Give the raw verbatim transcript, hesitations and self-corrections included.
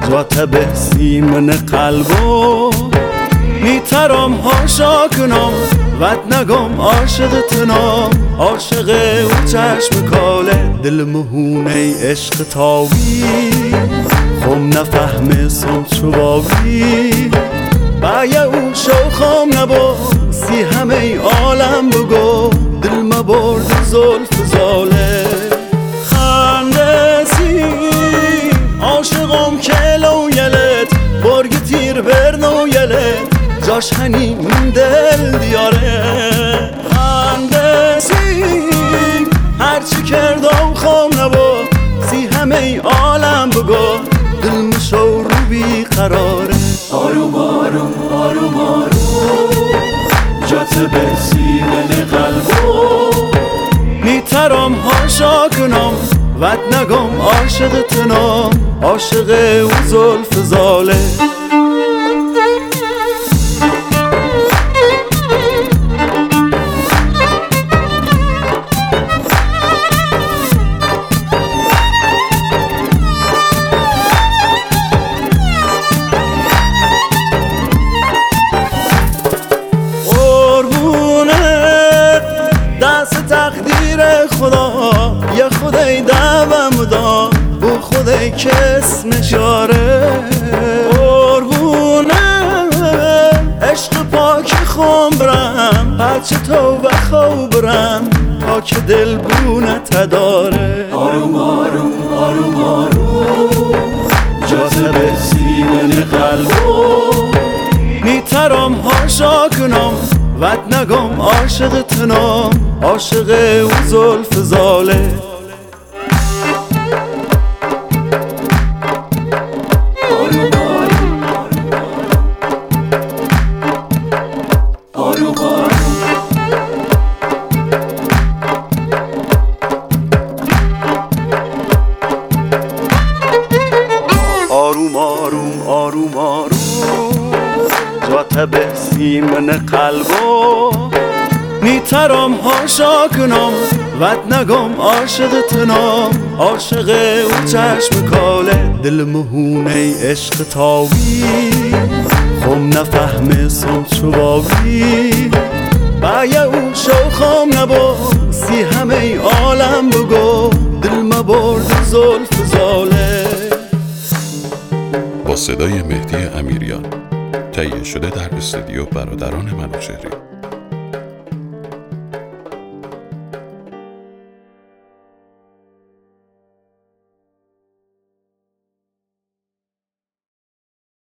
جات به سیمن قلبو میترم هاشا کنم ود نگم عاشق تنام عاشق او چشم کاله دل مهونه عشق تاوی خم نفهمه سم چوباوی بایه او شوخم نبا سی همه عالم بگو دل مبرد زلف زاله خنده سی عاشقم کلو یلت برگ تیر برنو یلت جاش هنی من دل دیاره خنده سی هرچی کردم خم نبا سی همه عالم بگو دل مشو رو بی قراره آروم آروم آروم آروم جات به سیمن قلبو میترم هاشا کنم ود نگم عاشق تنام عاشق او زلف زاله تقدیر خدا یه خدای دوام دا بو خدای کس نشاره قربونه عشق پاک خون برم هرچه تو و خو برم پاک دل بونه تداره آروم آروم آروم آروم جات به سیمن قلبو میترم هاشا کنم ود نگم عاشق تنام عاشق او زلف زاله آروم آروم آروم آروم آروم آروم آروم جات به سیمن قلبو میترم هاشا کنم ود نگم عاشق تنام عاشق او چشم کاله دل مهونه عشق تاوی خم نفهمه سم چوباوی بایه او شوخم نبا سی همه عالم بگو دل مبرد زلف زاله. با صدای مهدی امیریان تهیه شده در استودیو برادران منوچهری.